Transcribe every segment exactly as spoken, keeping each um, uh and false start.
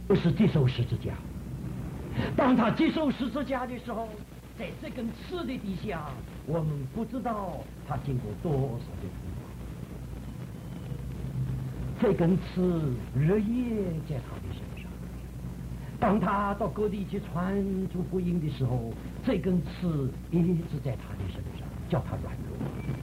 就是接受十字架。当他接受十字架的时候，在这根刺的底下，我们不知道他经过多少的苦。这根刺日夜在他的身上。当他到各地去传出福音的时候，这根刺一直在他的身上，叫他软弱。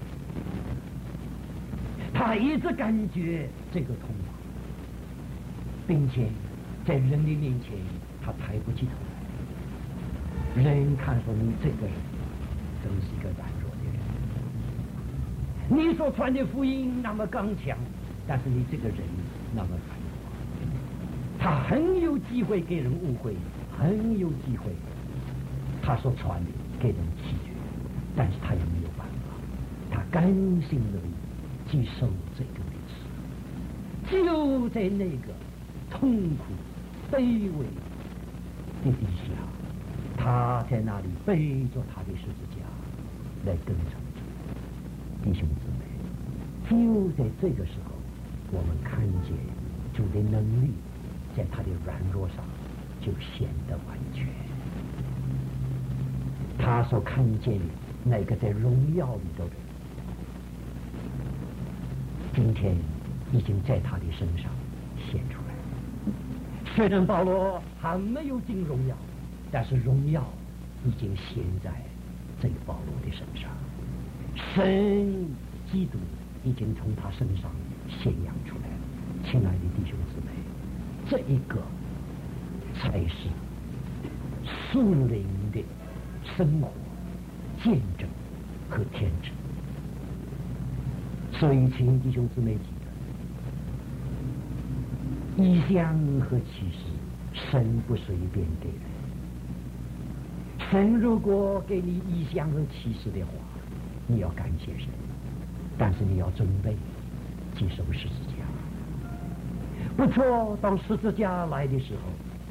他一直感觉这个痛苦，并且在人的面前他抬不起头来。人看说你这个人真是一个软弱的人，你所传的福音那么刚强，但是你这个人那么软弱。他很有机会给人误会，很有机会他所传的给人弃绝，但是他也没有办法，他甘心乐意接受这个历史。就在那个痛苦卑微的底下，他在那里背着他的十字架来跟从主。弟兄姊妹，就在这个时候，我们看见主的能力在他的软弱上就显得完全。他所看见的那个在荣耀里头的，今天已经在他的身上显出来。虽然保罗还没有进荣耀，但是荣耀已经显在这个保罗的身上。神基督已经从他身上显扬出来了。亲爱的弟兄姊妹，这一个才是属灵的生活见证和天职。所以请弟兄姊妹记得，异象和启示神不随便给人。神如果给你异象和启示的话，你要感谢神，但是你要准备接受十字架。不错，当十字架来的时候，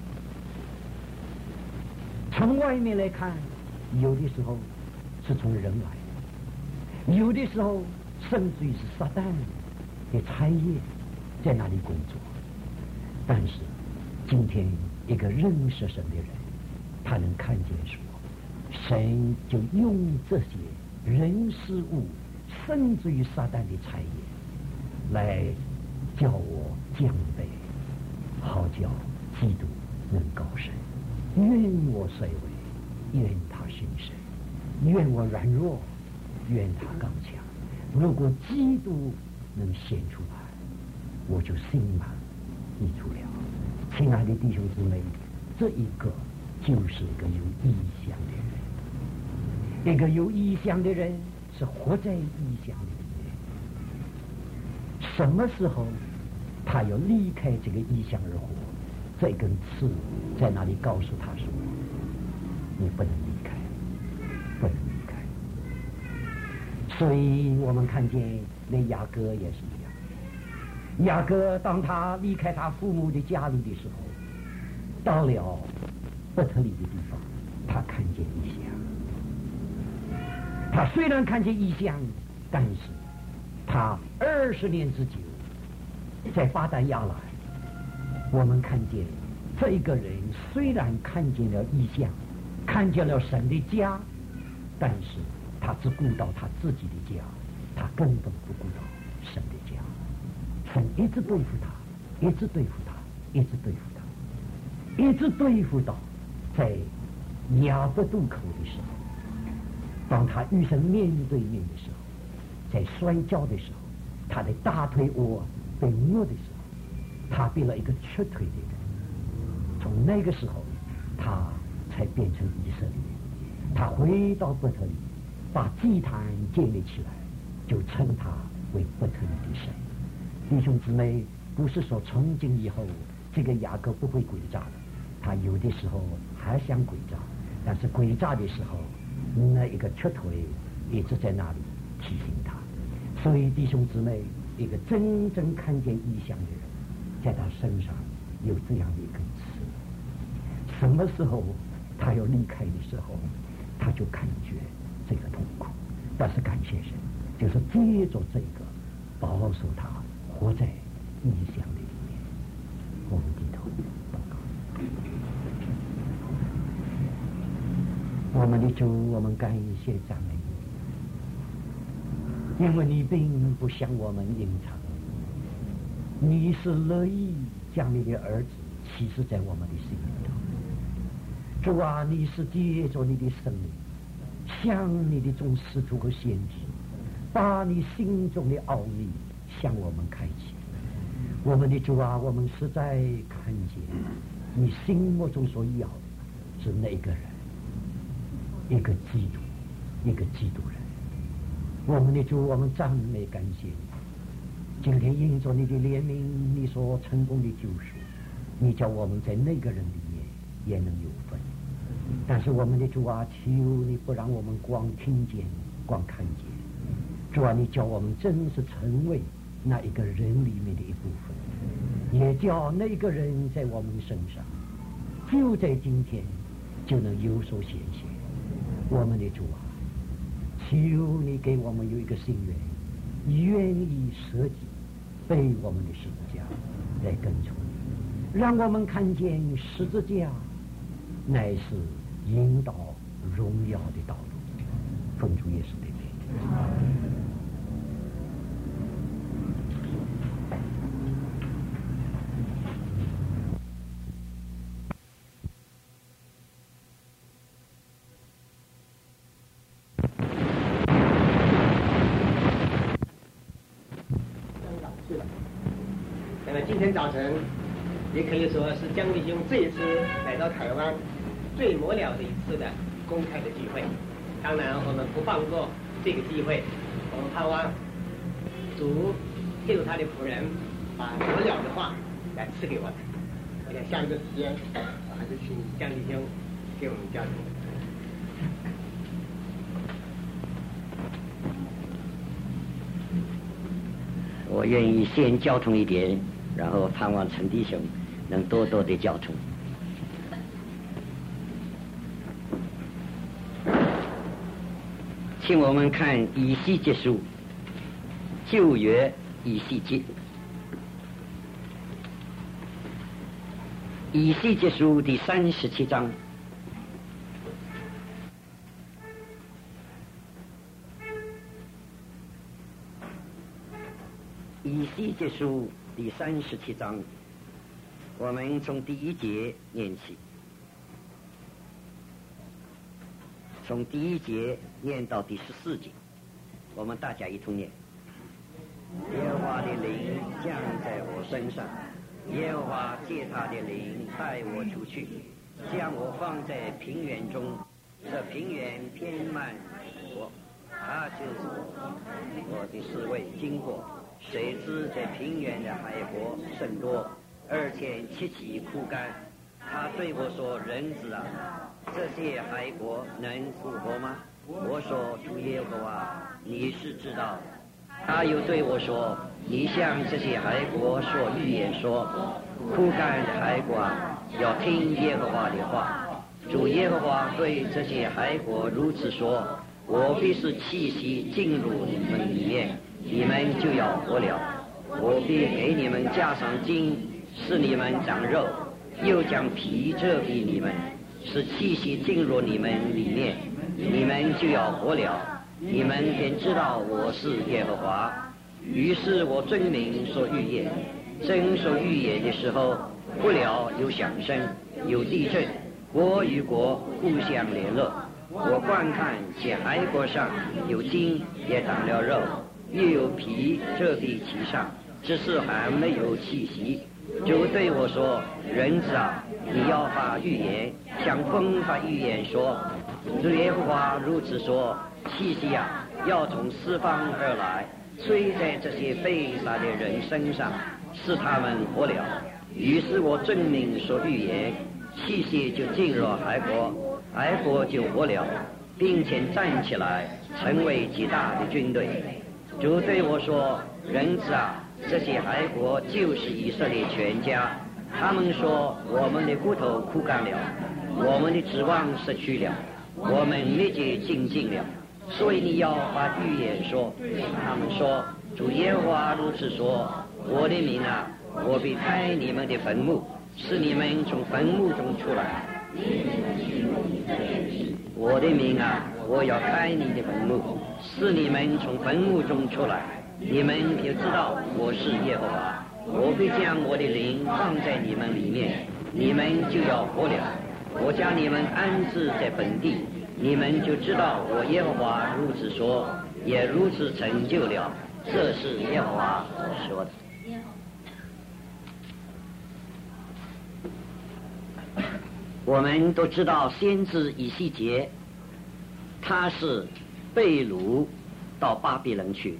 从外面来看，有的时候是从人来的，有的时候甚至于是撒旦的产业在那里工作。但是今天一个认识神的人，他能看见说，神就用这些人事物，甚至于撒旦的产业，来叫我降卑，好叫基督能高升。愿我衰微，愿他兴盛；愿我软弱，愿他刚强。如果基督能显出来，我就心满意足了。亲爱的弟兄姊妹，这一个就是一个有异象的人。一个有异象的人是活在异象里面。什么时候他要离开这个异象而活？这根刺在那里告诉他说，你不能离开，不能离开。所以我们看见那雅各也是一样。雅各当他离开他父母的家里的时候，到了伯特利的地方，他看见异象。他虽然看见异象，但是他二十年之久在巴旦亚兰，我们看见这个人虽然看见了异象，看见了神的家，但是他只顾到他自己的家，他根本不顾到神的家。神一直对付他，一直对付他，一直对付他，一直对付到在雅各渡口的时候，当他与神面对面的时候，在摔跤的时候，他的大腿窝被磨的时候，他变了一个瘸腿的人。从那个时候，他才变成以色列。他回到伯特利，把祭坛建立起来，就称他为伯特利的神。弟兄姊妹，不是说从今以后这个雅各不会诡诈的，他有的时候还想诡诈，但是诡诈的时候，那一个瘸腿一直在那里提醒他。所以弟兄姊妹，一个真正看见异象的人，在他身上有这样的一根刺。什么时候他要离开的时候，他就感觉这个痛苦。但是感谢神，就是借着这个保守他活在异象的里面。我们低头祷告。 我们的主，我们感谢赞美你，因为你并不向我们隐藏，你是乐意将你的儿子启示在我们的心里头。主啊，你是借着你的生命，向你的众使徒和先知，把你心中的奥秘向我们开启。我们的主啊，我们实在看见你心目中所要的是哪个人，一个基督，一个基督人。我们的主，我们赞美感谢你。今天因着你的怜悯，你所成功的救赎，你叫我们在那个人里面也能有份。但是我们的主啊，求你不让我们光听见光看见，主啊，你叫我们真是成为那一个人里面的一部分，也叫那个人在我们身上就在今天就能有所显现。我们的主啊，求你给我们有一个心愿，愿意舍己背我们的十字架来跟从你，让我们看见十字架乃是引导荣耀的道路。奉主耶稣的名。 那么今天早晨也可以说是江弟兄这一次来到台湾最末了的一次的公开的聚会。当然我们不放过这个机会，我们盼望主借助他的仆人把末了的话来赐给我们。我想下一个时间我还是请江弟兄给我们交通。 我愿意先交通一点，然后盼望陈弟兄能多多的交通。请我们看以西结书，旧约以西结，以西结书第三十七章。以西结书第三十七章，我们从第一节念起，从第一节念到第十四节，我们大家一同念。耶和华的灵降在我身上，耶和华借他的灵带我出去，将我放在平原中，这平原偏慢我，他就是我的侍卫经过。谁知这平原的海河甚多，而且七期枯干。他对我说：“人子啊，这些海河能复活吗？”我说：“主耶和华，你是知道。”他又对我说：“你向这些海河说预言说，枯干的海河啊，要听耶和华的话。主耶和华对这些海河如此说：我必是气息进入你们里面，你们就要活了。我必给你们加上筋，使你们长肉，又将皮遮蔽你们，使气息进入你们里面，你们就要活了。你们便知道我是耶和华。于是我遵命说预言，正说预言的时候，不料有响声，有地震，国与国互相联络。我观看这海国上有筋，也长了肉，又有皮遮蔽其上，只是还没有气息。就对我说：人子啊，你要发预言，向风发预言说：主耶和华如此说，气息啊，要从四方而来，吹在这些被杀的人身上，使他们活了。于是我遵命说预言，气息就进入海国，海国就活了，并且站起来，成为极大的军队。主对我说：人子啊，这些海国就是以色列全家。他们说：我们的骨头枯干了，我们的指望失去了，我们灭绝尽尽了。所以你要把预言说。他们说：主耶和华如此说，我的民啊，我必开你们的坟墓，使你们从坟墓中出来， 我的民啊，我要开你的坟墓，使你们从坟墓中出来，你们就知道我是耶和华。我必将我的灵放在你们里面，你们就要活了。我将你们安置在本地，你们就知道我耶和华如此说，也如此成就了。这是耶和华说的。我们都知道先知以西结，他是被掳到巴比伦去。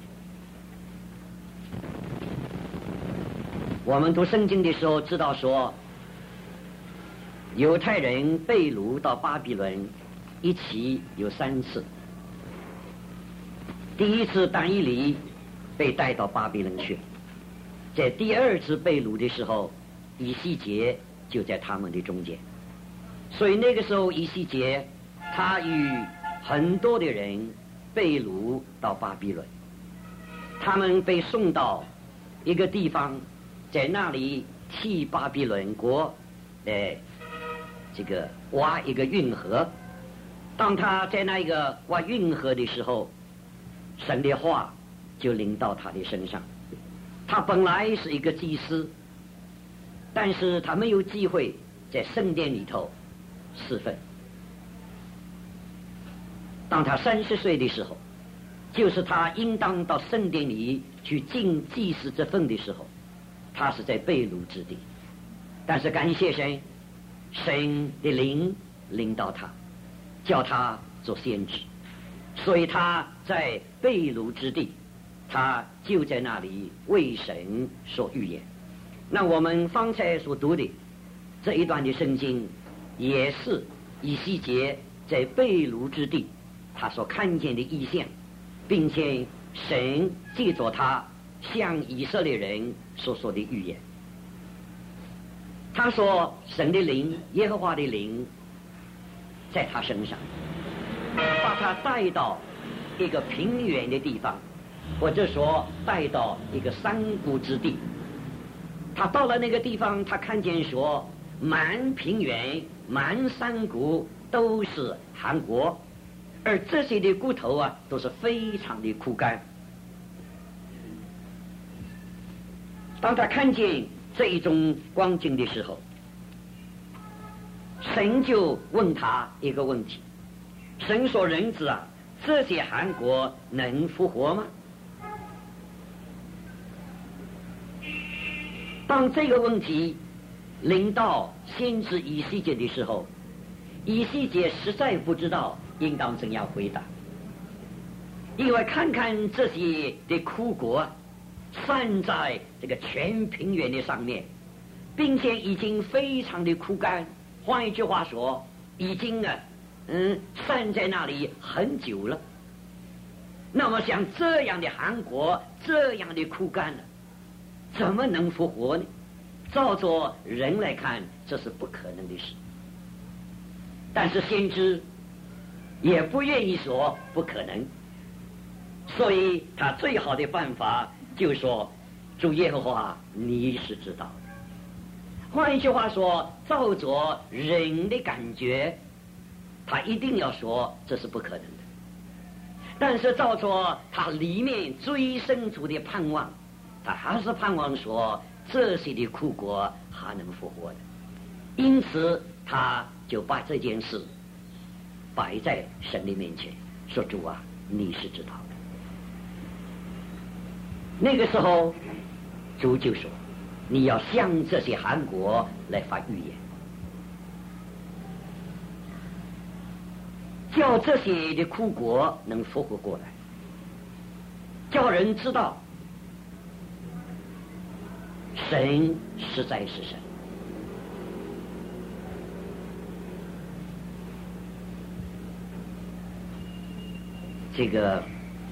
我们读圣经的时候知道说，犹太人被掳到巴比伦一起有三次。第一次但以理被带到巴比伦去，在第二次被掳的时候，以西结就在他们的中间。所以那个时候以西结他与很多的人被掳到巴比伦，他们被送到一个地方，在那里替巴比伦国呃这个挖一个运河。当他在那一个挖运河的时候，神的话就临到他的身上。他本来是一个祭司，但是他没有机会在圣殿里头侍奉。当他三十岁的时候，就是他应当到圣殿里去尽祭司之分的时候，他是在被掳之地。但是感谢神，神的灵领导他，叫他做先知，所以他在被掳之地，他就在那里为神说预言。那我们方才所读的这一段的圣经，也是以西结在被掳之地他所看见的异象，并且神借着他向以色列人所说的预言。他说神的灵，耶和华的灵在他身上，把他带到一个平原的地方，或者说带到一个山谷之地。他到了那个地方，他看见说满平原满山谷都是韩国，而这些的骨头啊都是非常的枯干。当他看见这一种光景的时候，神就问他一个问题。神说，人子啊，这些韩国能复活吗？当这个问题临到先知以西结的时候，以西结实在不知道应当怎样回答。因为看看这些的枯国散在这个全平原的上面，并且已经非常的枯干，换一句话说，已经啊嗯散在那里很久了。那么像这样的韩国，这样的枯干了，怎么能复活呢？照着人来看，这是不可能的事。但是先知也不愿意说不可能，所以他最好的办法就是说，主耶和华你是知道的。换一句话说，照着人的感觉，他一定要说这是不可能的。但是照着他里面最深处的盼望，他还是盼望说这些的苦国还能复活的。因此他就把这件事摆在神的面前，说主啊你是知道的。那个时候主就说，你要向这些韩国来发预言，叫这些的苦国能复活过来，叫人知道神实在是神。这个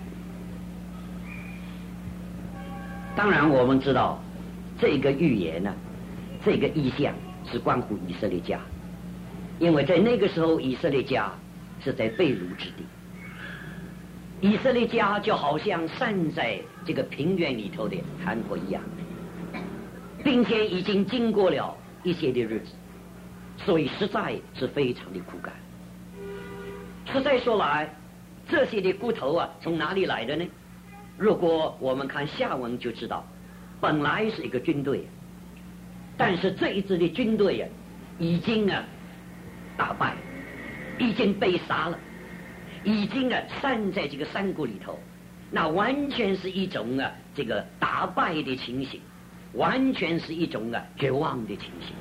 当然我们知道，这个预言呢，这个意象是关乎以色列家，因为在那个时候以色列家是在被掳之地，以色列家就好像散在这个平原里头的韩国一样，并且已经经过了一些的日子， 所以实在是非常的苦干。实在说来，这些的骨头啊，从哪里来的呢？如果我们看下文就知道，本来是一个军队，但是这一支的军队啊，已经啊打败，已经被杀了，已经啊散在这个山谷里头，那完全是一种啊这个打败的情形，完全是一种啊绝望的情形。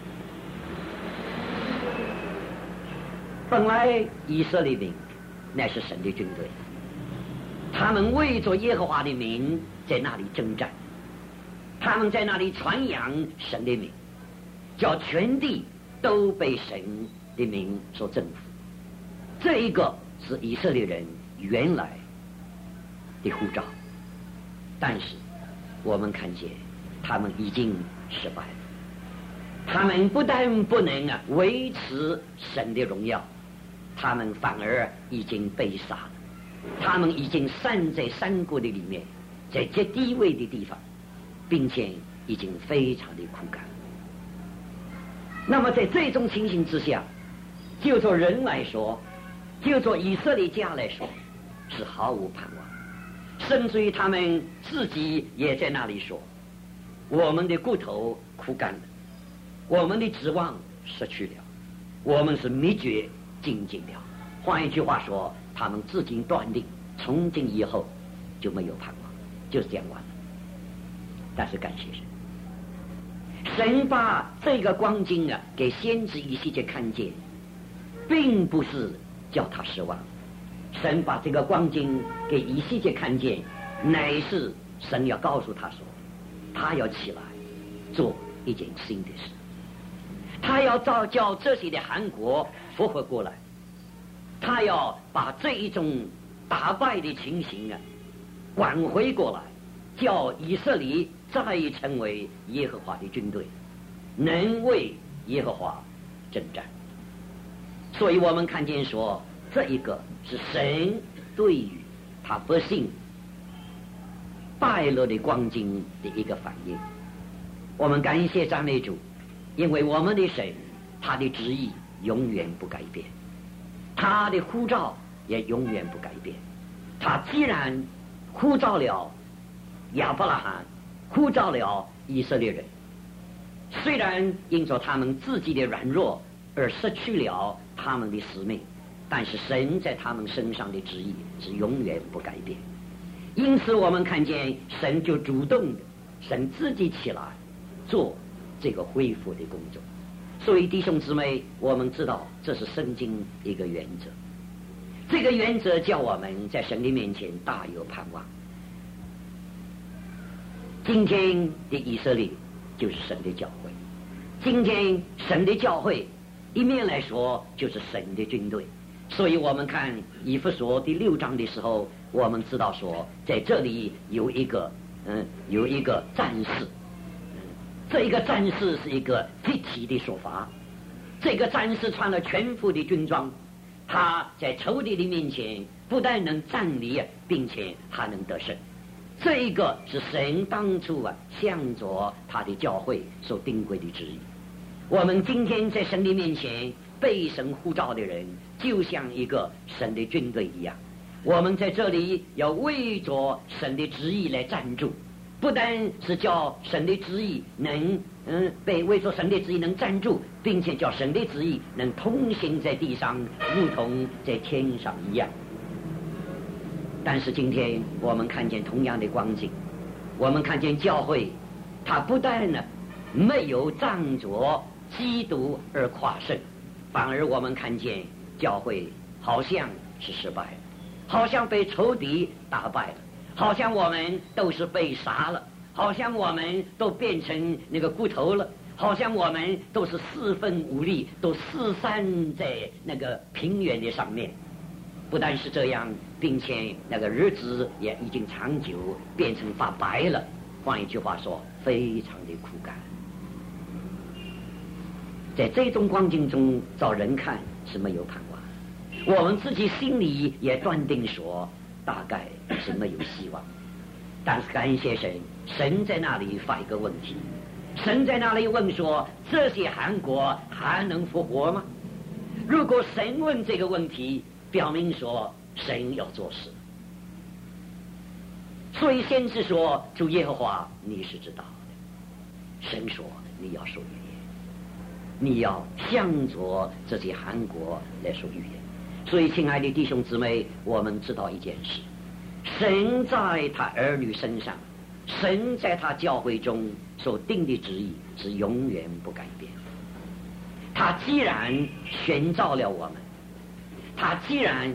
本来以色列民那是神的军队，他们为着耶和华的名在那里征战，他们在那里传扬神的名，叫全地都被神的名所征服。这一个是以色列人原来的呼召，但是我们看见他们已经失败了，他们不但不能啊维持神的荣耀，他们反而已经被杀了，他们已经散在山谷的里面，在极低位的地方，并且已经非常的枯干。那么在这种情形之下，就做人来说，就做以色列家来说，是毫无盼望，甚至于他们自己也在那里说，我们的骨头枯干了，我们的指望失去了，我们是灭绝尽尽了。换一句话说，他们自己断定从今以后就没有盼望，就是这样完了。但是感谢神，神把这个光景啊给先知以西结看见，并不是叫他失望，神把这个光景给以西结看见，乃是神要告诉他说，他要起来做一件新的事，他要造叫这些的韩国复活过来，他要把这一种打败的情形啊挽回过来，叫以色列再成为耶和华的军队，能为耶和华征战。所以我们看见说，这一个是神对于他百姓败落的光景的一个反应。我们感谢赞美主，因为我们的神他的旨意永远不改变，他的呼召也永远不改变。他既然呼召了亚伯拉罕，呼召了以色列人，虽然因着他们自己的软弱而失去了他们的使命，但是神在他们身上的旨意是永远不改变。因此我们看见神就主动的，神自己起来做这个恢复的工作。所以弟兄姊妹，我们知道这是圣经一个原则，这个原则叫我们在神的面前大有盼望。今天的以色列就是神的教会，今天神的教会一面来说就是神的军队。所以我们看以弗所第六章的时候，我们知道说在这里有一个嗯有一个战士，这一个战士是一个集体的说法，这个战士穿了全副的军装，他在仇敌的面前不但能站立，并且还能得胜。这一个是神当初啊向着他的教会所定规的旨意。我们今天在神的面前被神呼召的人，就像一个神的军队一样，我们在这里要为着神的旨意来站住，不单是叫神的旨意能嗯被为着神的旨意能站住，并且叫神的旨意能通行在地上，如同在天上一样。但是今天我们看见同样的光景，我们看见教会它不但呢没有仗着基督而夸胜，反而我们看见教会好像是失败了，好像被仇敌打败了，好像我们都是被杀了，好像我们都变成那个骨头了，好像我们都是四分五裂，都四散在那个平原的上面。不但是这样，并且那个日子也已经长久变成发白了，换一句话说，非常的枯干。在这种光景中，照人看是没有盼望，我们自己心里也断定说大概是没有希望。但是感谢神，神在那里发一个问题， 神在那里问说：这些韩国还能复活吗？如果神问这个问题，表明说神要做事。所以先知说：主耶和华，你是知道的。神说：你要说预言，你要向着这些韩国来说预言。所以亲爱的弟兄姊妹，我们知道一件事，神在他儿女身上，神在他教会中所定的旨意是永远不改变。他既然选召了我们，他既然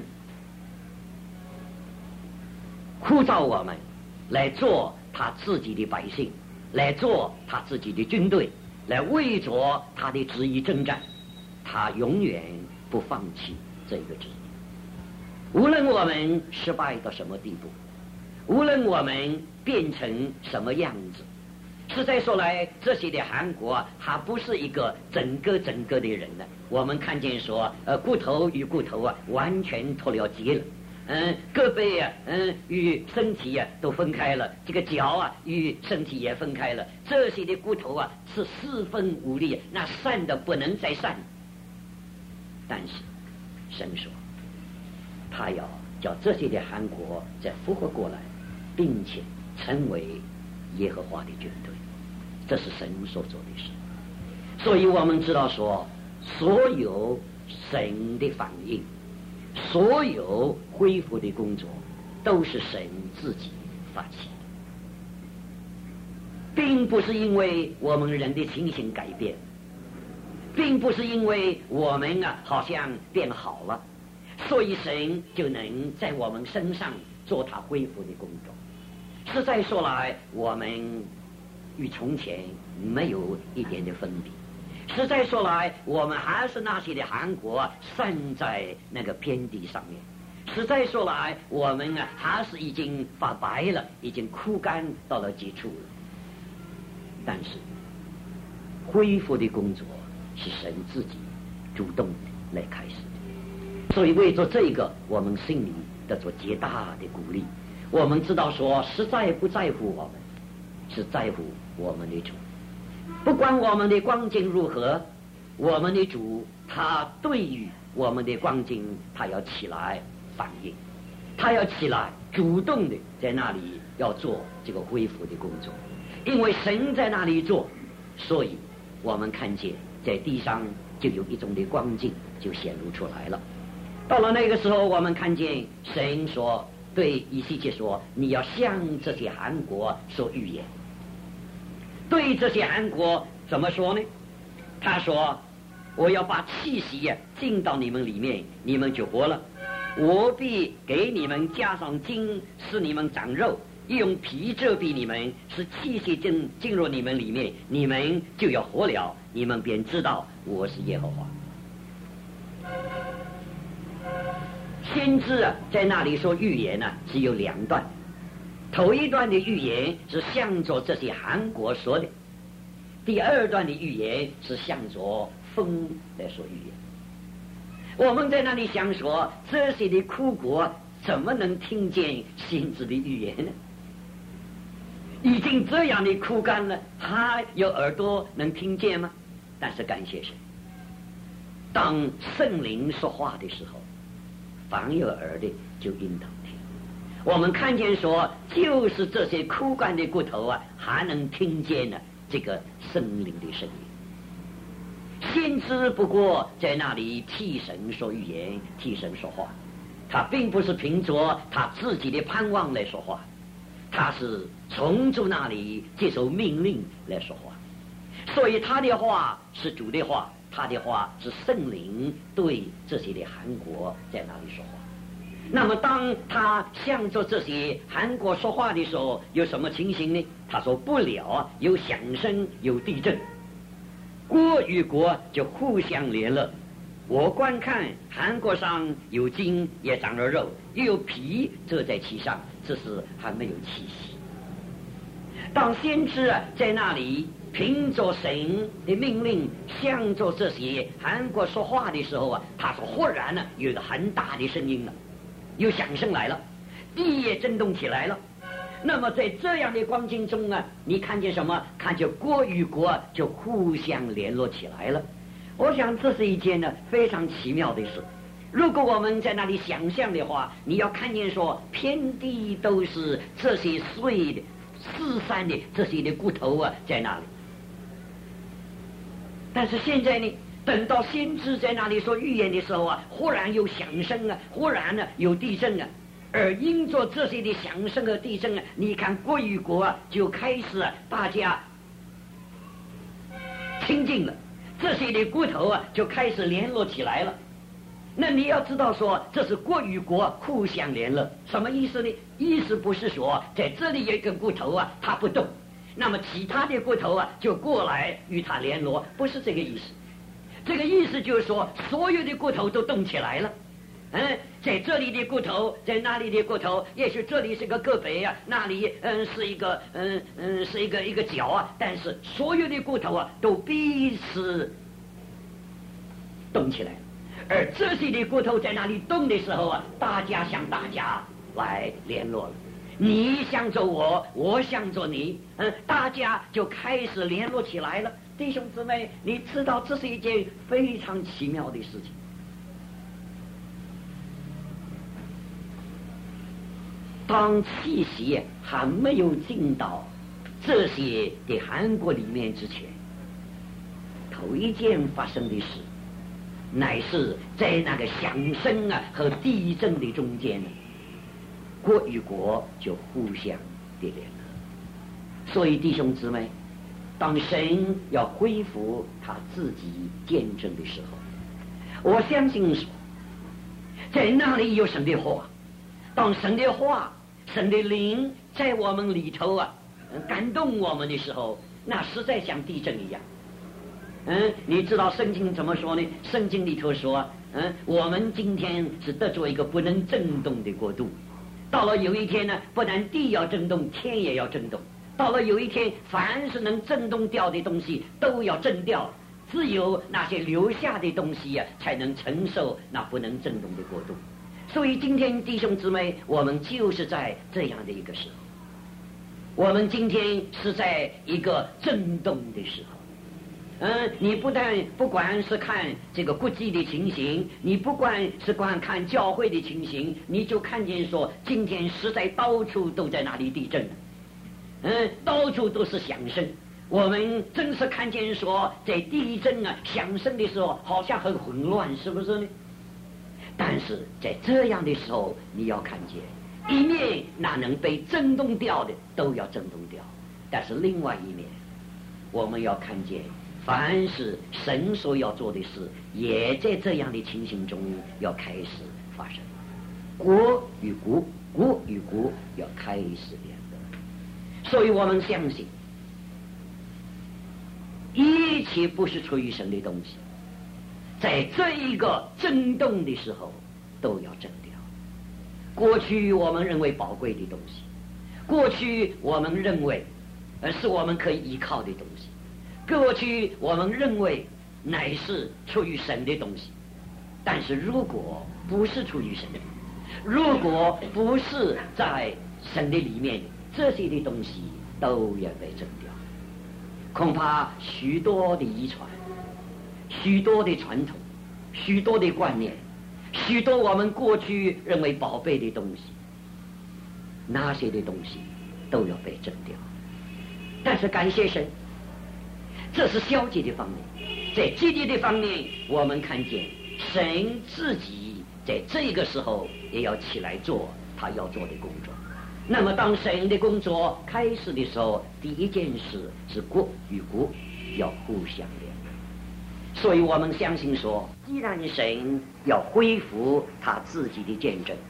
呼召我们来做他自己的百姓，来做他自己的军队，来为着他的旨意征战，他永远不放弃这个旨意。无论我们失败到什么地步，无论我们变成什么样子，实在说来，这些的韩国还不是一个整个整个的人呢。我们看见说，呃，骨头与骨头啊，完全脱了节了。嗯，胳膊啊，嗯，与身体啊都分开了。这个脚啊，与身体也分开了。这些的骨头啊，是四分五裂，那散的不能再散。但是，神说，他要叫这些的韩国再复活过来，并且成为耶和华的军队，这是神所做的事。所以我们知道说，所有神的反应，所有恢复的工作，都是神自己发起的，并不是因为我们人的情形改变，并不是因为我们啊好像变好了，所以神就能在我们身上做他恢复的工作。实在说来，我们与从前没有一点的分别。实在说来，我们还是那些的韩国散在那个偏地上面。实在说来，我们啊还是已经发白了，已经枯干到了极处了。但是，恢复的工作是神自己主动的来开始的。所以为着这个，我们心里得做极大的鼓励。我们知道说，实在不在乎我们，是在乎我们的主。不管我们的光景如何，我们的主他对于我们的光景，他要起来反应，他要起来主动的在那里要做这个恢复的工作。因为神在那里做，所以我们看见在地上就有一种的光景就显露出来了。到了那个时候，我们看见神说对以西结说，你要向这些韩国说预言。对这些韩国怎么说呢？他说，我要把气息啊进到你们里面，你们就活了。我必给你们加上筋，使你们长肉，用皮遮蔽你们，使气息进进入你们里面，你们就要活了，你们便知道我是耶和华。先知啊在那里说预言呢、啊，只有两段。头一段的预言是向着这些韩国说的，第二段的预言是向着风来说预言。我们在那里想说，这些的枯国怎么能听见先知的预言呢？已经这样的枯干了，还有耳朵能听见吗？但是感谢神，当圣灵说话的时候，凡有耳的就应当听。我们看见说，就是这些枯干的骨头啊，还能听见呢这个圣灵的声音。先知不过在那里替神说预言，替神说话，他并不是凭着他自己的盼望来说话，他是从主那里接受命令来说话。所以他的话是主的话，他的话是圣灵对这些的韩国在那里说话。那么当他向着这些韩国说话的时候，有什么情形呢？他说不了，有响声，有地震，国与国就互相联络。我观看韩国上有筋也长了肉，又有皮遮在其上，这是还没有气息。当先知啊在那里凭着神的命令向着这些韩国说话的时候啊，他说忽然呢有一个很大的声音了，有响声来了，地也震动起来了， 那么在这样的光景中啊，你看见什么？看见国与国就互相联络起来了。我想这是一件呢非常奇妙的事。如果我们在那里想象的话，你要看见说遍地都是这些碎的四散的这些的骨头啊在那里。但是现在呢，等到先知在那里说预言的时候啊，忽然有响声啊，忽然呢有地震啊，而因着这些的响声和地震啊，你看国与国啊就开始啊大家亲近了，这些的骨头啊就开始联络起来了。那你要知道说这是国与国互相联络，什么意思呢？意思不是说在这里有一根骨头啊它不动，那么其他的骨头啊就过来与它联络，不是这个意思。这个意思就是说所有的骨头都动起来了。嗯，在这里的骨头，在那里的骨头，也许这里是个胳膊啊，那里嗯是一个嗯嗯是一个一个脚啊，但是所有的骨头啊都彼此动起来了。而这些的骨头在那里动的时候啊，大家向大家来联络了，你向着我，我向着你，嗯，大家就开始联络起来了。弟兄姊妹，你知道这是一件非常奇妙的事情。当气息还没有进到这些的韩国里面之前，头一件发生的事乃是在那个响声啊和地震的中间，国与国就互相的联络。所以弟兄姊妹，当神要恢复他自己见证的时候，我相信说在那里有神的话，当神的话神的灵在我们里头啊感动我们的时候，那实在像地震一样。嗯，你知道圣经怎么说呢？圣经里头说，嗯，我们今天是得着一个不能震动的国度，到了有一天呢，不但地要震动，天也要震动，到了有一天，凡是能震动掉的东西都要震掉，只有那些留下的东西啊，才能承受那不能震动的国度。所以今天弟兄姊妹，我们就是在这样的一个时候，我们今天是在一个震动的时候。嗯，你不但不管是看这个国际的情形，你不管是光看教会的情形，你就看见说今天实在到处都在那里地震，嗯，到处都是响声。我们真是看见说在地震啊响声的时候好像很混乱，是不是呢？但是在这样的时候，你要看见一面那能被震动掉的都要震动掉，但是另外一面我们要看见凡是神所要做的事，也在这样的情形中要开始发生。国与国，国与国要开始联合。所以我们相信，一切不是出于神的东西，在这一个震动的时候都要震掉。过去我们认为宝贵的东西，过去我们认为而是我们可以依靠的东西，过去我们认为乃是出于神的东西，但是如果不是出于神的，如果不是在神的里面，这些的东西都要被震掉。恐怕许多的遗传，许多的传统，许多的观念，许多我们过去认为宝贝的东西，那些的东西都要被震掉。但是感谢神，这是消极的方面。在积极的方面，我们看见神自己在这个时候也要起来做他要做的工作。那么当神的工作开始的时候，第一件事是国与国要互相联合。所以我们相信说，既然神要恢复他自己的见证，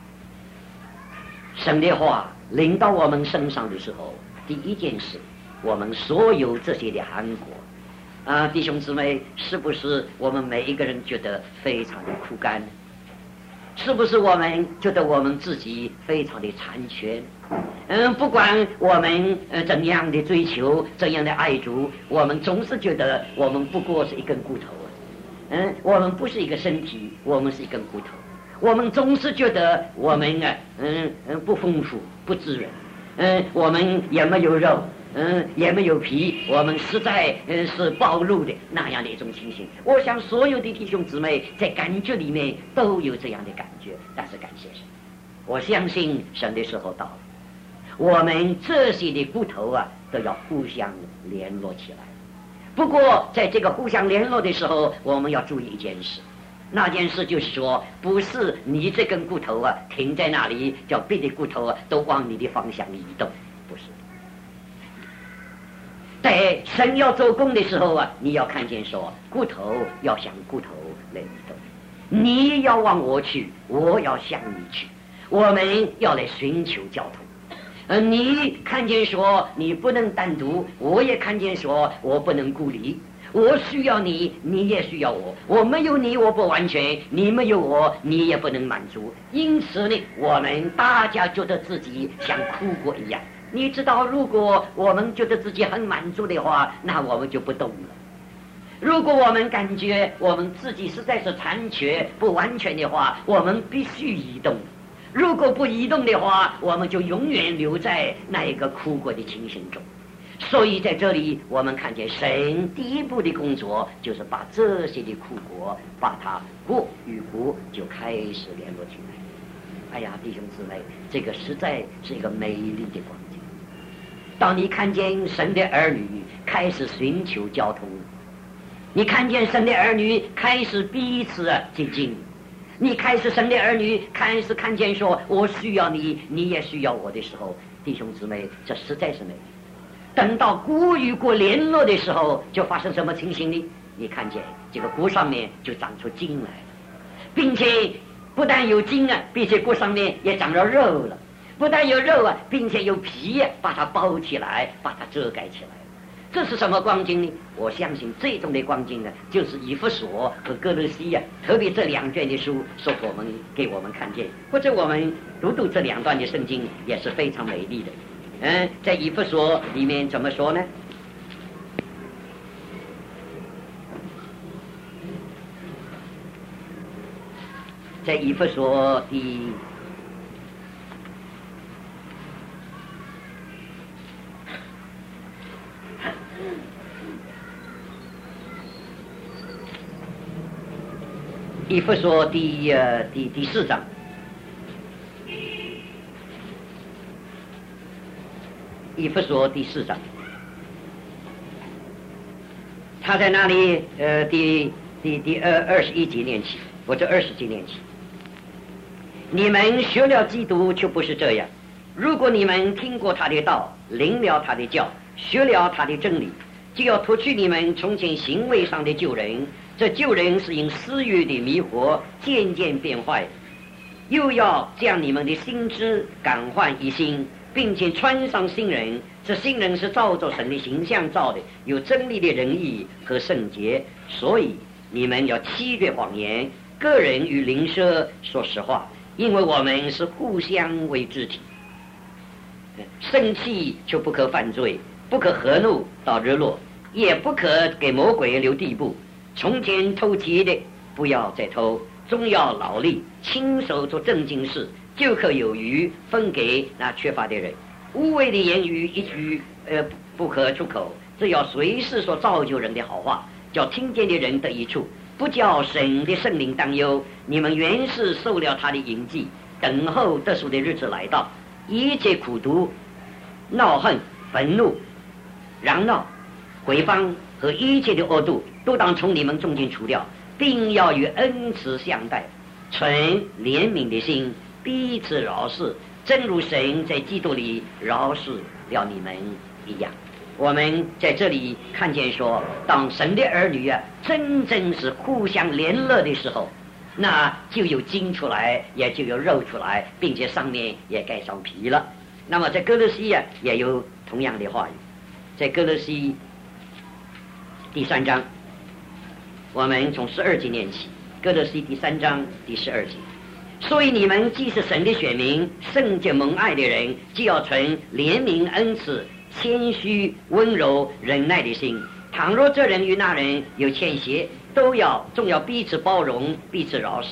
神的话临到我们身上的时候，第一件事，我们所有这些的韩国啊，弟兄姊妹，是不是我们每一个人觉得非常的枯干？是不是我们觉得我们自己非常的残缺？嗯，不管我们呃怎样的追求，怎样的爱主，我们总是觉得我们不过是一根骨头啊。嗯，我们不是一个身体，我们是一根骨头。我们总是觉得我们啊，嗯嗯不丰富，不滋润。 嗯，我们也没有肉，嗯，也没有皮，我们实在嗯是暴露的那样的一种情形。我想所有的弟兄姊妹在感觉里面都有这样的感觉，但是感谢神，我相信神的时候到了，我们这些的骨头啊都要互相联络起来。不过在这个互相联络的时候，我们要注意一件事，那件事就是说，不是你这根骨头啊停在那里，叫别的骨头啊都往你的方向移动，不是。在神要做工的时候啊，你要看见说，骨头要向骨头来移动，你要往我去，我要向你去，我们要来寻求交通。呃，你看见说你不能单独，我也看见说我不能孤立，我需要你，你也需要我，我没有你我不完全，你没有我你也不能满足，因此呢，我们大家觉得自己像苦果一样。你知道，如果我们觉得自己很满足的话，那我们就不动了。如果我们感觉我们自己实在是残缺不完全的话，我们必须移动。如果不移动的话，我们就永远留在那一个苦果的情形中。所以在这里我们看见神第一步的工作就是把这些的苦果把它果与果就开始联络起来。哎呀，弟兄姊妹，这个实在是一个美丽的光景。当你看见神的儿女开始寻求交通，你看见神的儿女开始彼此接近，你开始神的儿女开始看见说我需要你，你也需要我的时候，弟兄姊妹，这实在是美丽。等到骨与骨联络的时候，就发生什么情形呢？你看见这个骨上面就长出筋来了，并且不但有筋啊，并且骨上面也长了肉了，不但有肉啊，并且有皮啊，把它包起来，把它遮盖起来。这是什么光景呢？我相信这种的光景呢，就是以弗所和哥罗西啊，特别这两卷的书所我们给我们看见，或者我们读读这两段的圣经也是非常美丽的。嗯，在以弗所里面怎么说呢？在以弗所第以弗所第呃第第四章，以弗所第四章，他在那里呃第第第二二十一节念起，或者二十节念起。你们学了基督就不是这样，如果你们听过他的道，领了他的教，学了他的真理，就要脱去你们从前行为上的旧人。这旧人是因私欲的迷惑渐渐变坏，又要将你们的心智感换一新，并且穿上新人。这新人是照着神的形象造的，有真理的仁义和圣洁。所以你们要弃绝谎言，个人与邻舍说实话，因为我们是互相为肢体。生气就不可犯罪，不可和怒到日落，也不可给魔鬼留地步。从前偷窃的不要再偷，终要劳力亲手做正经事，就可有余分给那缺乏的人。无谓的言语一句呃不可出口，只要随时说造就人的好话，叫听见的人得益处，不叫神的圣灵担忧。你们原是受了他的印记，等候得赎的日子来到。一切苦毒、恼恨、愤怒、嚷闹、毁谤和一切的恶毒，都当从你们中间除掉，并要与恩慈相待，存怜悯的心，彼此饶恕，正如神在基督里饶恕了你们一样。我们在这里看见说，当神的儿女啊，真正是互相联络的时候，那就有筋出来，也就有肉出来，并且上面也盖上皮了。那么在哥罗西啊，也有同样的话语。在哥罗西第三章，我们从十二节念起。哥罗西第三章第十二节，所以你们既是神的选民，圣洁蒙爱的人，就要存怜悯恩慈、谦虚温柔忍耐的心。倘若这人与那人有欠嫌，都要总要彼此包容，彼此饶恕，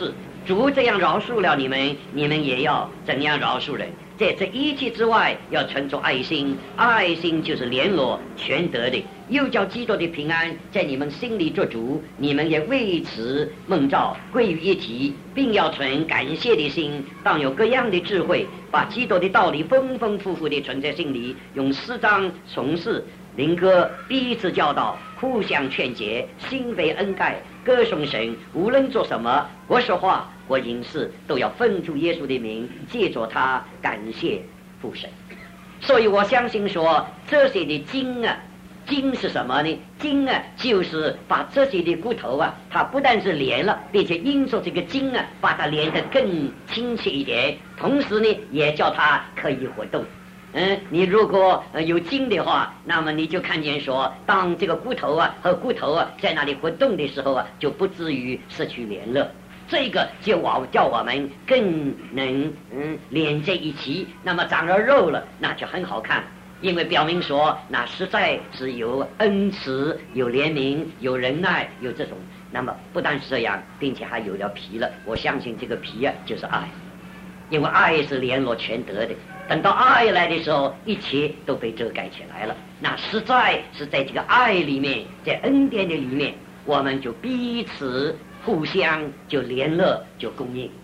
主这样饶恕了你们，你们也要怎样饶恕人。在这一切之外，要存着爱心，爱心就是联络全德的，又叫基督的平安在你们心里做主，你们也为此蒙召归于一体，并要存感谢的心，当有各样的智慧，把基督的道理丰丰富富地存在心里，用诗章颂诗灵歌彼此教导，互相劝解，心被恩盖，歌颂神。无论做什么，或说话或饮食，都要奉主耶稣的名，借着他感谢父神。所以我相信说，这些的经啊，经是什么呢？经啊，就是把这些的骨头啊，它不但是连了，并且因着这个经啊，把它连得更亲切一点，同时呢，也叫它可以活动。嗯，你如果、呃、有筋的话，那么你就看见说，当这个骨头啊和骨头啊在那里活动的时候啊，就不至于失去联络。这个就我叫我们更能嗯连在一起，那么长了肉了，那就很好看。因为表明说，那实在是有恩慈、有怜悯、有忍耐、有这种。那么不但是这样，并且还有了皮了。我相信这个皮啊，就是爱，因为爱是联络全德的。等到爱来的时候，一切都被遮盖起来了。那实在是在这个爱里面，在恩典的里面，我们就彼此互相就联络，就供应。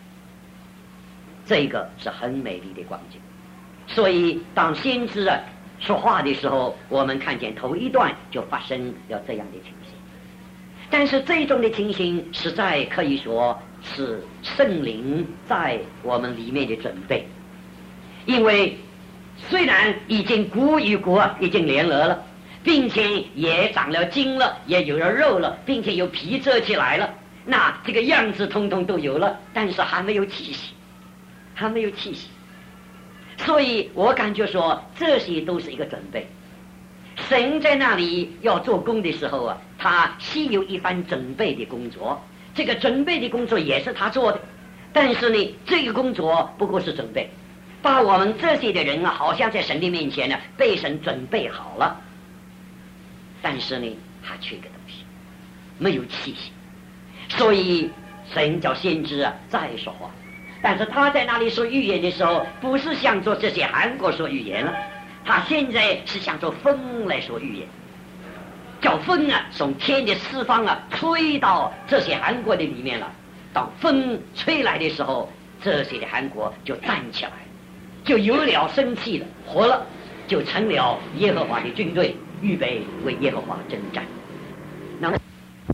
这个是很美丽的光景。所以当先知啊说话的时候，我们看见头一段就发生了这样的情形。但是这种的情形实在可以说是圣灵在我们里面的准备。因为虽然已经骨与骨已经联合了，并且也长了筋了，也有了肉了，并且有皮遮起来了，那这个样子通通都有了，但是还没有气息，还没有气息。所以我感觉说，这些都是一个准备。神在那里要做工的时候啊，他先有一番准备的工作，这个准备的工作也是他做的。但是呢，这个工作不过是准备，把我们这些的人啊，好像在神的面前呢，被神准备好了。但是呢，还缺个东西，没有气息。所以神叫先知啊，再说话。但是他在那里说预言的时候，不是像做这些韩国说预言了，他现在是像做风来说预言，叫风啊从天的四方啊吹到这些韩国的里面了。当风吹来的时候，这些的韩国就站起来，就有了生气了，活了，就成了耶和华的军队，预备为耶和华征战。那么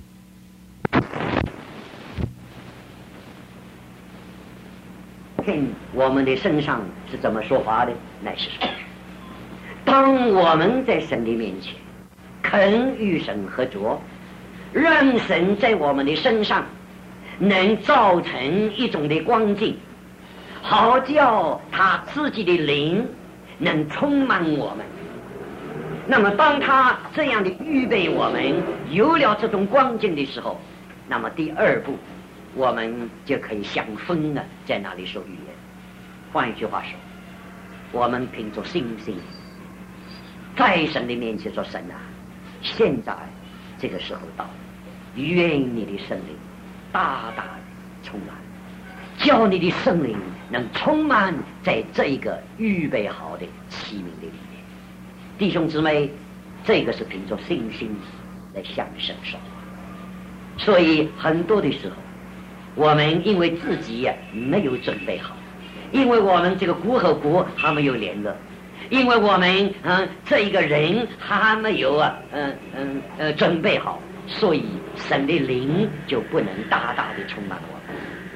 我们的身上是怎么说话的？乃是说，当我们在神的面前肯与神合作，让神在我们的身上能造成一种的光景，好叫他自己的灵能充满我们。那么当他这样的预备我们有了这种光景的时候，那么第二步我们就可以像风啊在那里说预言。换一句话说，我们凭着信心在神的面前说，神啊，现在这个时候到了，愿你的圣灵大大的充满，叫你的圣灵能充满在这个预备好的器皿的里面。弟兄姊妹，这个是凭着信心来向神说话。所以很多的时候，我们因为自己呀、啊、没有准备好，因为我们这个骨和骨还没有联络，因为我们嗯这一个人还没有啊嗯嗯呃准备好，所以神的灵就不能大大的充满我们。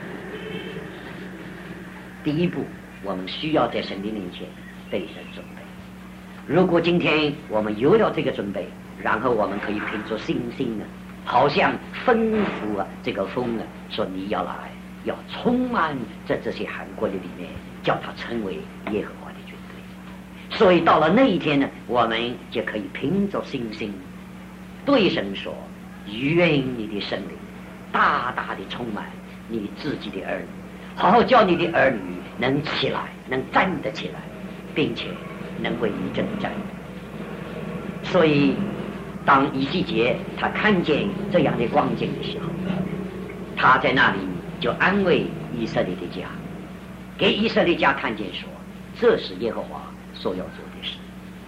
第一步，我们需要在神的面前被神准备。如果今天我们有了这个准备，然后我们可以凭着信心呢，好像吩咐啊这个风啊，说你要来，要充满在这些韩国的里面，叫它成为耶和华的军队。所以到了那一天呢，我们就可以凭着信心对神说，愿你的圣灵大大的充满你自己的儿女，好好叫你的儿女能起来，能站得起来，并且能为你征战。所以当以西结他看见这样的光景的时候，他在那里就安慰以色列的家，给以色列家看见说，这是耶和华所要做的事。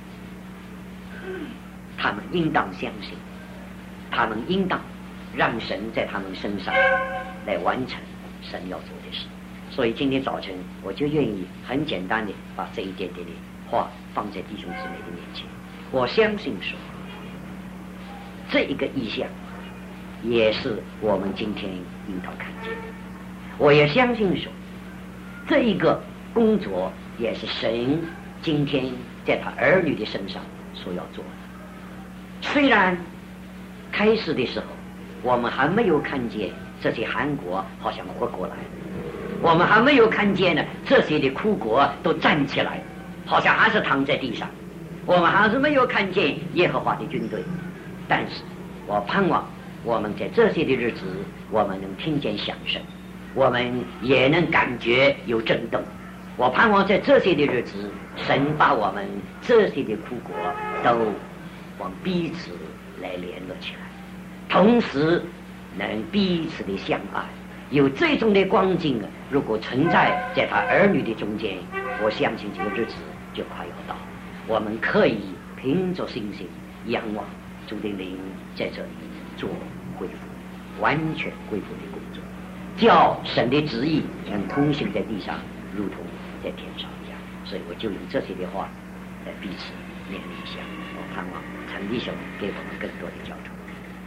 他们应当相信，他们应当让神在他们身上来完成神要做的事。所以今天早晨我就愿意很简单的把这一点点的话放在弟兄姊妹的面前。我相信说，这一个意象也是我们今天应当看见的。我也相信说，这一个工作也是神今天在他儿女的身上所要做的。虽然开始的时候我们还没有看见这些韩国好像活过来，我们还没有看见呢这些的苦国都站起来，好像还是躺在地上，我们还是没有看见耶和华的军队。但是我盼望我们在这些的日子，我们能听见响声，我们也能感觉有震动。我盼望在这些的日子，神把我们这些的苦国都往彼此来联络起来，同时能彼此的相爱。有这种的光景啊，如果存在在他儿女的中间，我相信这个日子就快要到。我们可以凭着信心仰望主的灵在这里做恢复，完全恢复的工作，叫神的旨意能通行在地上，如同在天上一样。所以我就用这些的话来彼此勉励一下。我盼望陈弟兄给我们更多的交通。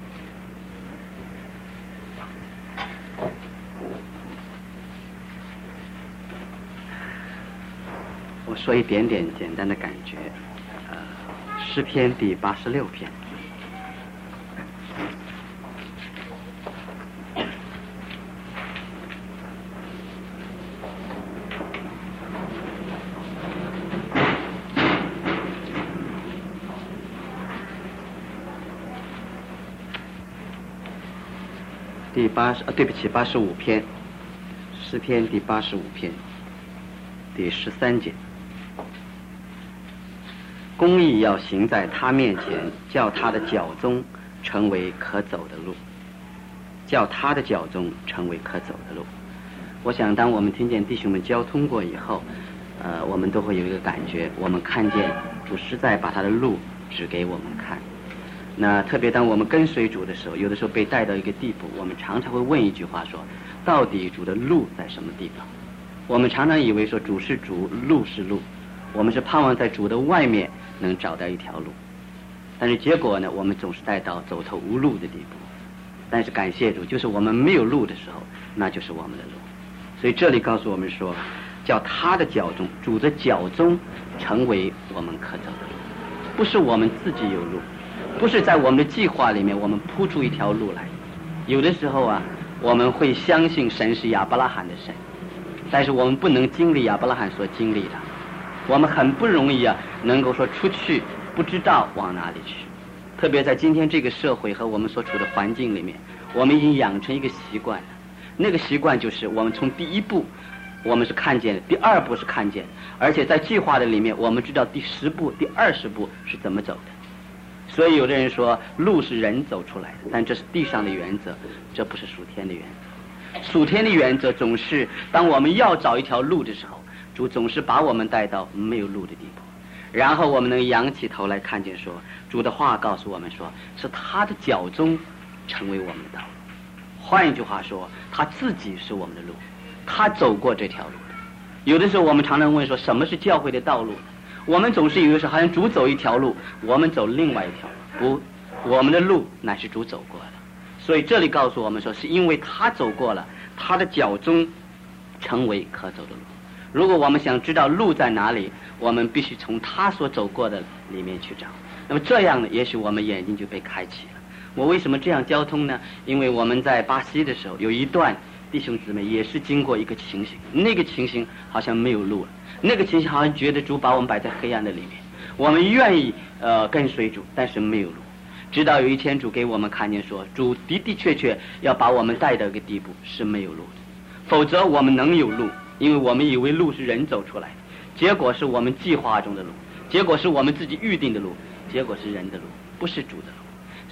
我说一点点简单的感觉。呃，诗篇第八十六篇。第八十，呃，对不起，八十五篇，诗篇第八十五篇，第十三节。公义要行在他面前，叫他的脚踪成为可走的路，叫他的脚踪成为可走的路。我想，当我们听见弟兄们交通过以后，呃，我们都会有一个感觉，我们看见主实在把他的路指给我们看。那特别当我们跟随主的时候，有的时候被带到一个地步，我们常常会问一句话说，到底主的路在什么地方？我们常常以为说主是主，路是路，我们是盼望在主的外面能找到一条路，但是结果呢，我们总是带到走投无路的地步。但是感谢主，就是我们没有路的时候，那就是我们的路。所以这里告诉我们说，叫他的脚踪，主的脚踪成为我们可走的路，不是我们自己有路，不是在我们的计划里面我们铺出一条路来。有的时候啊，我们会相信神是亚伯拉罕的神，但是我们不能经历亚伯拉罕所经历的。我们很不容易啊，能够说出去不知道往哪里去。特别在今天这个社会和我们所处的环境里面，我们已经养成一个习惯了。那个习惯就是我们从第一步我们是看见的，第二步是看见的，而且在计划的里面我们知道第十步第二十步是怎么走的。所以有的人说路是人走出来的，但这是地上的原则，这不是属天的原则。属天的原则总是当我们要找一条路的时候，主总是把我们带到没有路的地步，然后我们能仰起头来看见说，主的话告诉我们说，是他的脚踪成为我们的道路。换一句话说，他自己是我们的路，他走过这条路的。有的时候我们常常问说，什么是教会的道路？我们总是以为说好像主走一条路，我们走另外一条路。不，我们的路乃是主走过的。所以这里告诉我们说，是因为他走过了，他的脚踪成为可走的路。如果我们想知道路在哪里，我们必须从他所走过的里面去找。那么这样呢，也许我们眼睛就被开启了。我为什么这样交通呢？因为我们在巴西的时候有一段弟兄姊妹也是经过一个情形，那个情形好像没有路了，那个情形好像觉得主把我们摆在黑暗的里面，我们愿意呃跟随主，但是没有路。直到有一天主给我们看见说，主的的确确要把我们带到一个地步是没有路的，否则我们能有路，因为我们以为路是人走出来的，结果是我们计划中的路，结果是我们自己预定的路，结果是人的路，不是主的路。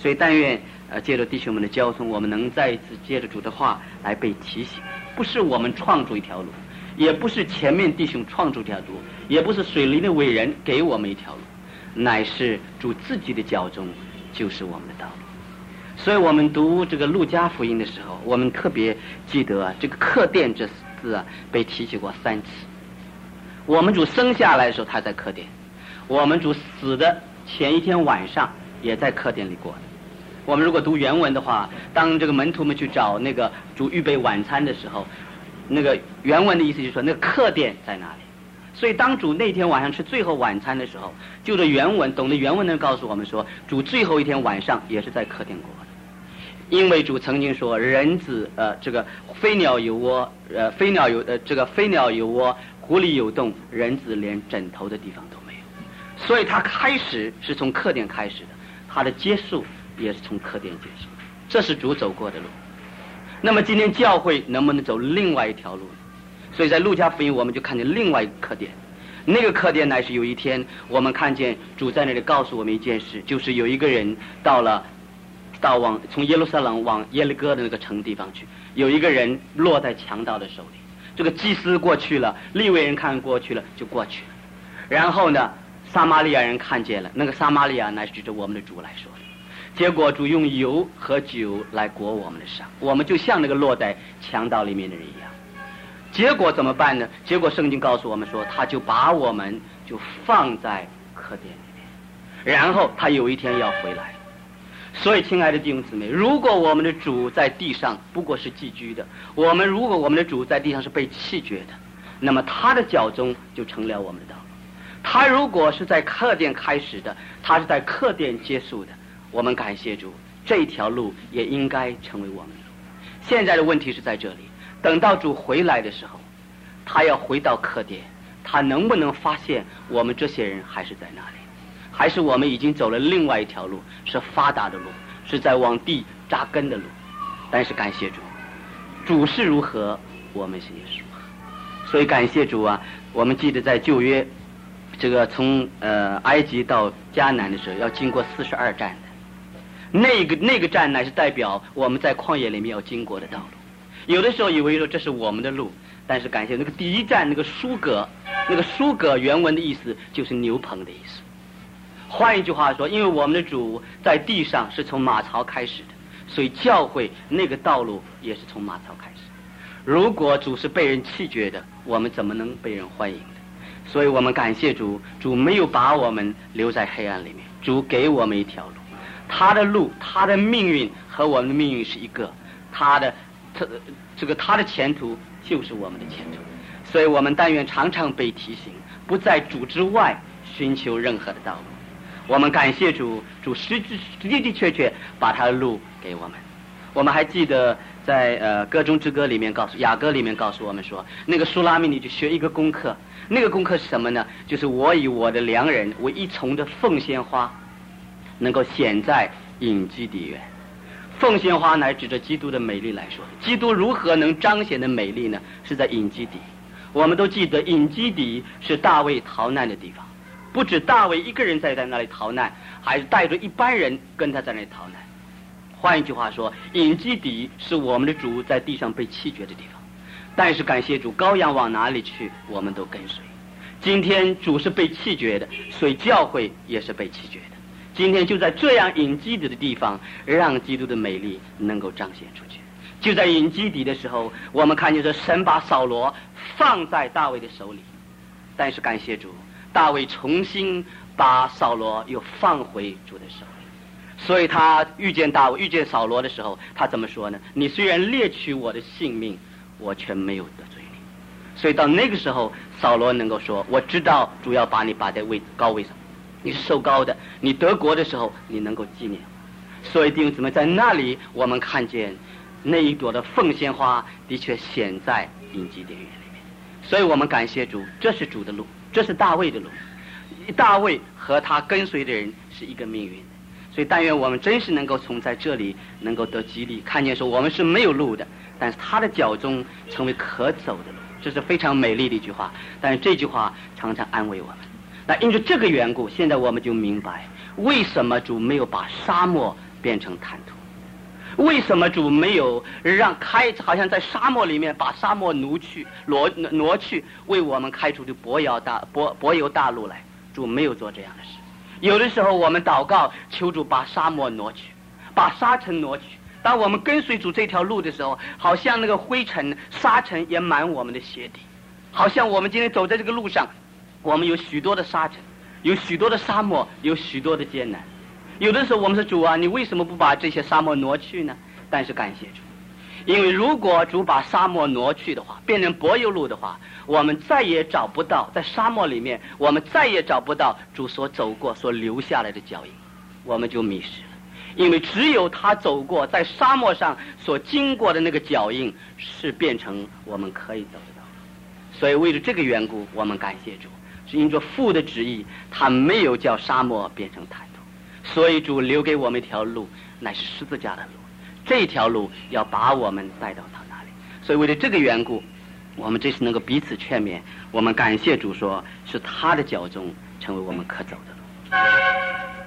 所以但愿呃借着弟兄们的交通，我们能再一次借着主的话来被提醒，不是我们创出一条路，也不是前面弟兄创出一条路，也不是水灵的伟人给我们一条路，乃是主自己的脚中就是我们的道路。所以我们读这个路加福音的时候，我们特别记得啊，这个客店这字啊被提起过三次。我们主生下来的时候他在客店，我们主死的前一天晚上也在客店里过的。我们如果读原文的话，当这个门徒们去找那个主预备晚餐的时候，那个原文的意思就是说那个客店在哪里。所以当主那天晚上吃最后晚餐的时候，就着原文懂得原文的人告诉我们说，主最后一天晚上也是在客店过的。因为主曾经说，人子呃这个飞鸟有窝，呃飞鸟有呃这个飞鸟有窝，狐狸有洞，人子连枕头的地方都没有。所以他开始是从客店开始的，他的结束也是从客店结束，这是主走过的路。那么今天教会能不能走另外一条路呢？所以在路加福音我们就看见另外一个客店，那个客店乃是有一天我们看见主在那里告诉我们一件事，就是有一个人到了到往从耶路撒冷往耶利哥的那个城地方去，有一个人落在强盗的手里，这个祭司过去了，利未人看过去了就过去了，然后呢撒玛利亚人看见了，那个撒玛利亚乃是指着我们的主来说的，结果主用油和酒来裹我们的伤，我们就像那个落在强盗里面的人一样。结果怎么办呢？结果圣经告诉我们说，他就把我们就放在客店里面，然后他有一天要回来。所以亲爱的弟兄姊妹，如果我们的主在地上不过是寄居的，我们如果我们的主在地上是被弃绝的，那么他的脚中就成了我们的道路。他如果是在客店开始的，他是在客店结束的，我们感谢主，这条路也应该成为我们的路。现在的问题是在这里，等到主回来的时候，他要回到客店，他能不能发现我们这些人还是在那里，还是我们已经走了另外一条路，是发达的路，是在往地扎根的路。但是感谢主，主是如何，我们是也是如何。所以感谢主啊，我们记得在旧约这个从呃埃及到迦南的时候要经过四十二站的，那个那个站乃是代表我们在旷野里面要经过的道路。有的时候以为说这是我们的路，但是感谢那个第一站那个书阁，那个书阁原文的意思就是牛棚的意思。换一句话说，因为我们的主在地上是从马槽开始的，所以教会那个道路也是从马槽开始。如果主是被人弃绝的，我们怎么能被人欢迎的？所以我们感谢主，主没有把我们留在黑暗里面，主给我们一条路，他的路，他的命运和我们的命运是一个，他的他这个他的前途就是我们的前途。所以我们但愿常常被提醒，不在主之外寻求任何的道路。我们感谢主，主实质的的确确把他的路给我们。我们还记得在呃歌中之歌里面告诉雅歌里面告诉我们说，那个苏拉密你就学一个功课，那个功课是什么呢？就是我以我的良人为一丛的凤仙花，能够显在隐基底园。凤仙花乃指着基督的美丽来说，基督如何能彰显的美丽呢？是在隐基底。我们都记得隐基底是大卫逃难的地方，不止大卫一个人在在那里逃难，还是带着一般人跟他在那里逃难。换一句话说，隐基底是我们的主在地上被弃绝的地方，但是感谢主，羔羊往哪里去我们都跟随。今天主是被弃绝的，所以教会也是被弃绝的。今天就在这样隐基底的地方，让基督的美丽能够彰显出去。就在隐基底的时候，我们看见这神把扫罗放在大卫的手里，但是感谢主，大卫重新把扫罗又放回主的手里。所以他遇见大卫遇见扫罗的时候，他怎么说呢？你虽然猎取我的性命，我却没有得罪你。所以到那个时候，扫罗能够说，我知道主要把你摆在位高位上，你是受膏的，你得国的时候你能够纪念我。所以弟兄姊妹，在那里我们看见那一朵的凤仙花的确显在隐基殿院里面。所以我们感谢主，这是主的路，这是大卫的路，大卫和他跟随的人是一个命运。所以但愿我们真是能够从在这里能够得激励，看见说我们是没有路的，但是他的脚中成为可走的路，这是非常美丽的一句话。但是这句话常常安慰我们。那因着这个缘故，现在我们就明白为什么主没有把沙漠变成坦途。为什么主没有让开，好像在沙漠里面把沙漠挪去，挪挪去，为我们开出的柏油大柏柏油大路来？主没有做这样的事。有的时候我们祷告，求主把沙漠挪去，把沙尘挪去。当我们跟随主这条路的时候，好像那个灰尘、沙尘也满我们的鞋底，好像我们今天走在这个路上，我们有许多的沙尘，有许多的沙漠，有许多的艰难。有的时候我们说主啊，你为什么不把这些沙漠挪去呢？但是感谢主，因为如果主把沙漠挪去的话，变成柏油路的话，我们再也找不到，在沙漠里面我们再也找不到主所走过所留下来的脚印，我们就迷失了。因为只有他走过在沙漠上所经过的那个脚印，是变成我们可以走得到。所以为了这个缘故，我们感谢主，是因着父的旨意，他没有叫沙漠变成坦途，所以主留给我们一条路，乃是十字架的路，这条路要把我们带到他那里。所以为了这个缘故，我们这是能够彼此劝勉，我们感谢主，说是他的脚中成为我们可走的路。